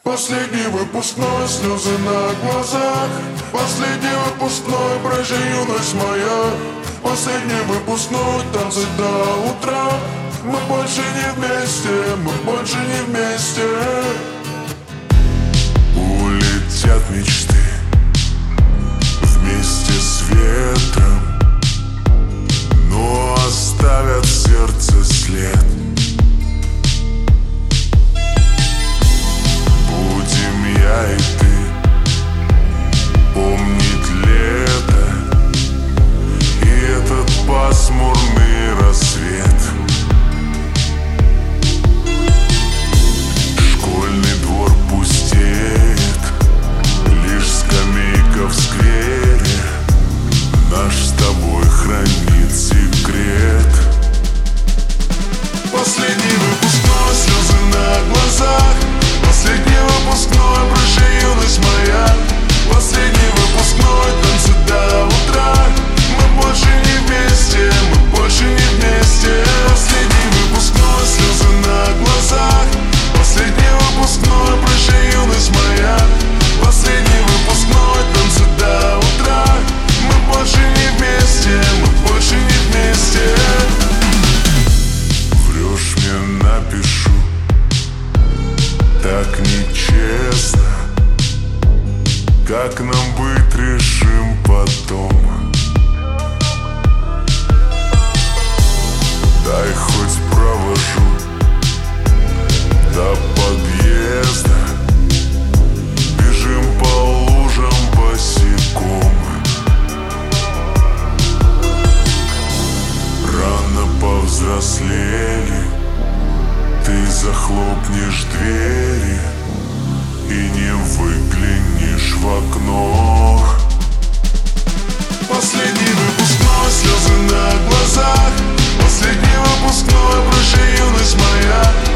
Последний выпускной, слезы на глазах. Последний выпускной, прощай, юность моя. Последний выпускной, танцы до утра. Мы больше не вместе, мы больше не вместе. Улетят мечты вместе с ветром, но оставят в сердце след. Будем я и ты помнить лето и этот пасмурный рассвет. Школьный двор пустеет, лишь скамейка в сквере наш с тобой хранит секрет. Последний выпускной, слезы на глазах. Последний выпускной, прощай, юность моя. Последний выпускной, танцы до утра. Мы больше не вместе, мы больше не вместе. Последний выпускной, слезы на глазах. Последний выпускной, прощай, юность моя. Последний выпускной, танцы до утра. Мы больше не вместе, мы больше не вместе. Врешь мне, напишу, так нечестно. Как нам быть, решим потом. Дай хоть провожу до подъезда. Бежим по лужам босиком. Рано повзрослели, ты захлопнешь двери и не выглянешь в окно. Последний выпускной, слезы на глазах. Последний выпускной, прощай, юность моя.